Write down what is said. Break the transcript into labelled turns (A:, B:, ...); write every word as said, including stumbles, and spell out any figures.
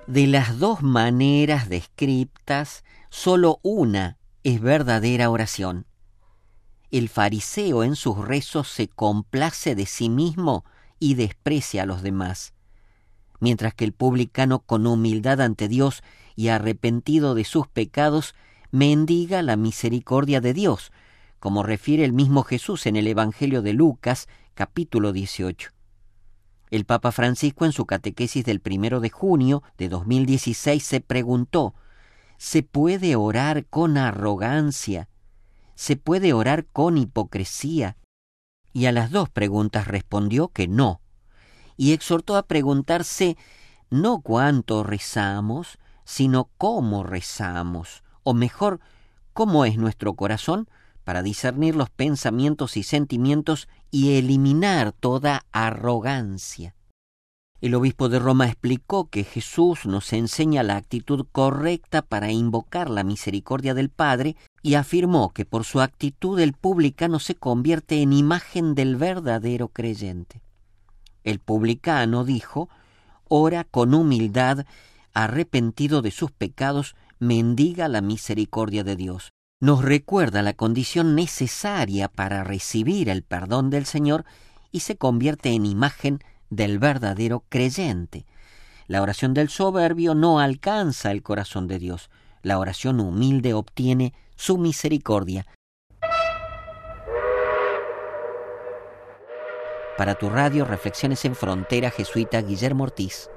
A: De las dos maneras descritas, solo una es verdadera oración. El fariseo en sus rezos se complace de sí mismo y desprecia a los demás, mientras que el publicano, con humildad ante Dios y arrepentido de sus pecados, mendiga la misericordia de Dios, como refiere el mismo Jesús en el Evangelio de Lucas, capítulo dieciocho. El Papa Francisco, en su catequesis del primero de junio de dos mil dieciséis, se preguntó: ¿se puede orar con arrogancia? ¿Se puede orar con hipocresía? Y a las dos preguntas respondió que no, y exhortó a preguntarse no cuánto rezamos, sino cómo rezamos, o mejor, cómo es nuestro corazón, para discernir los pensamientos y sentimientos y eliminar toda arrogancia. El obispo de Roma explicó que Jesús nos enseña la actitud correcta para invocar la misericordia del Padre y afirmó que por su actitud el publicano se convierte en imagen del verdadero creyente. El publicano, dijo, ora con humildad, arrepentido de sus pecados, mendiga la misericordia de Dios. Nos recuerda la condición necesaria para recibir el perdón del Señor y se convierte en imagen del verdadero creyente. La oración del soberbio no alcanza el corazón de Dios. La oración humilde obtiene su misericordia. Para tu radio, Reflexiones en Frontera, jesuita Guillermo Ortiz.